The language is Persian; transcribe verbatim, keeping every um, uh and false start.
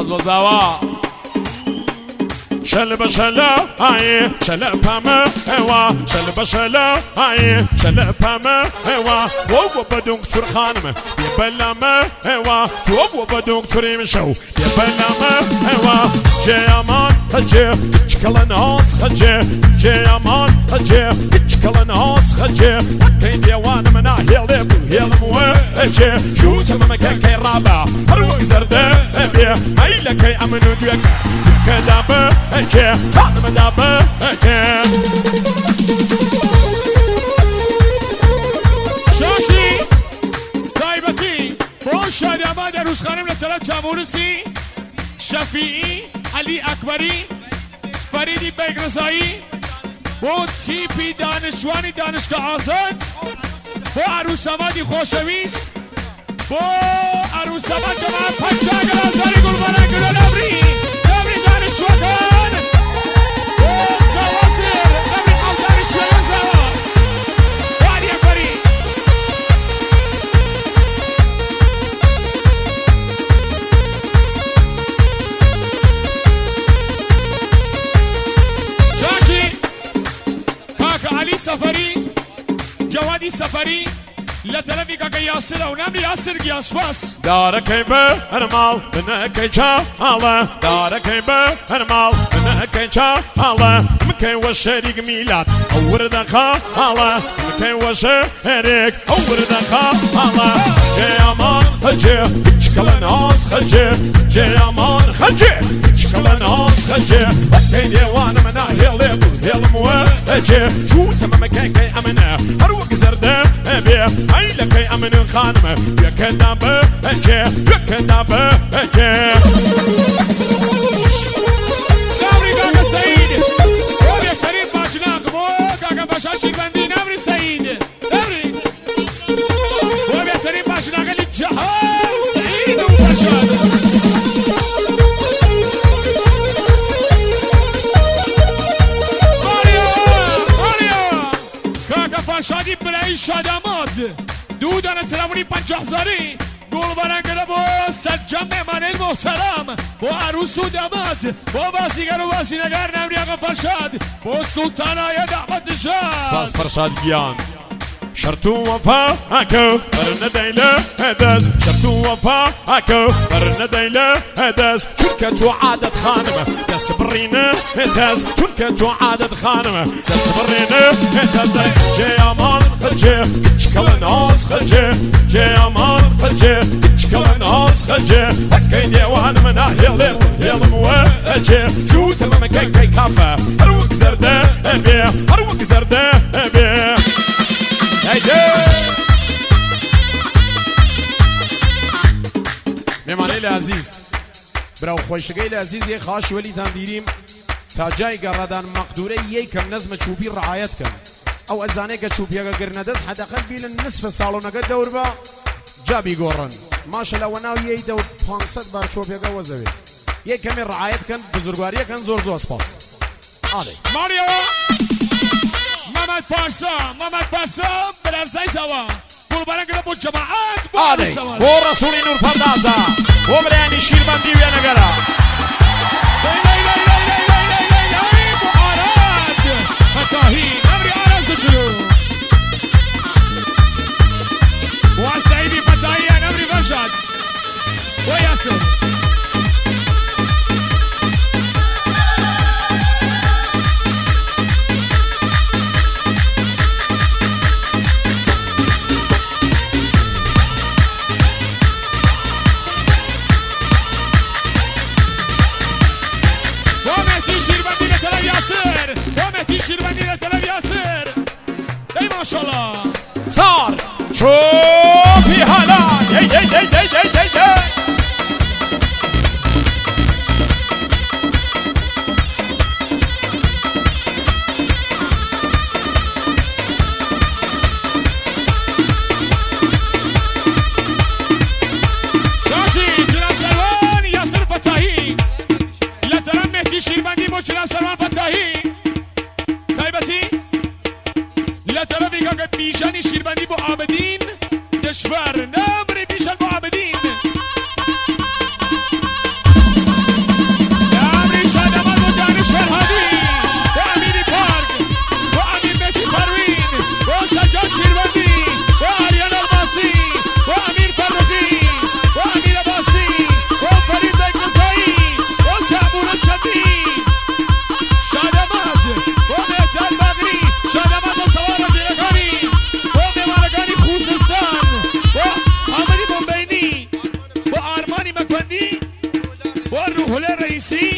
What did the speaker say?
بزاوا شل بشلا هاي شل بام هوا شل بشلا هاي شل بام هوا وو بدونك شور خانم يبلم هوا تو بدونك شوري مشو يبلم هوا جامان هجي تشكل ناس هجي جامان هجي تشكل ناس هجي كين ديوان منا هيلب هيلم وجي شو تمام كي رابع روح زرده بيه مايلك امنو دوك كدابه اكي خانم دابه اكي شاشي طيبتي بوش هادي اماد روز خانم لطلب جمهورسی شفیعی علی اکبری فریدی بیگرزایی با تیپی دانشجوانی دانشگاه آزاد با عروس آبادی خوشویست با عروس آباد جماعت پنجاه گلازاری گلبانه گلو نبری نبری دانشجوان با سوازر نبری او دانشجوان زوار با علی اکبری جاشی کاک علی سفری جوادی سفری لطلبی که یاسر و نمی یاسر گیاس باس داره کی به هرمال من کی چا حالا داره کی به هرمال من کی چا حالا مکی و شریک میلاد اور دخا حالا مکی و شریک اور دخا حالا جامان هجی چکل ناز هجی جامان هجی چکل ناز هجی کی دیوان من هیل هیل مو هجی شو تمام کی کی امنه هر وقت زرده بیا لكي أمن خانمه يكنا بهجي يكنا بهجي نامري كاكا سعيد وبيا كريم باشناك مو كاكا باشاشي بندي نامري سعيد نامري وبيا كريم باشناك اللي جهاز سعيد وباشاد ماريو ماريو كاكا باشادي بلاي شادامات دو دانه تلمونی پنجاه هزاری گل برنگره با سجام من المحترم با عروس و داماد با بازیگر و بازینگر نمری آقا فرشاد با سلطان های دعوت نشاد سپاس فرشاد گیان شرطو وفا اكو برنا ديله هدز شرطو وفا اكو برنا ديله هدز شركة وعادة خانمة تصبرينا هتز شركة وعادة خانمة تصبرينا هتز جي امان خلجي تشكل ناس خلجي جي امان خلجي تشكل ناس خلجي هكين ديوان منا هيلم هيلم وجي شو تمام كي كي كافة هروك زرده ابي هروك زرده ابي میمانه عزیز برای خوشگی عزیز یک خواهش ولی تندیریم تا جای گردن مقدوره یکم نظم چوبی رعایت کن او ازانه که چوبی اگر گرندز حداقل بیل نصف سالونه که دور با جا بیگورن ماشاءالله و ناو یه دور پانصد بار چوبی اگر وزوی یکمی رعایت کن بزرگواری کن زور زور سپاس آده ماريو محمد پارسا محمد پارسا بررزای زوا گل برنگره با جماعت با آده عروس آباد و رسولی نور فردازا و بریانی شیربندی و نگرا فتاحی نمری آراد کشلو و سعیدی فتاحی نمری فرشاد و یاسر شیربندی لطلب یاسر ای ماشالله صار شو في حالات هي هي هي هي هي هي شاشی جناب سلمان یاسر فتاحی لطلب مهدی شیربندی با جناب سلمان فتاحی لطلب ایگا که بیشانی شیربندی با عابدین دشور نمری بیشن با عابدین سیسی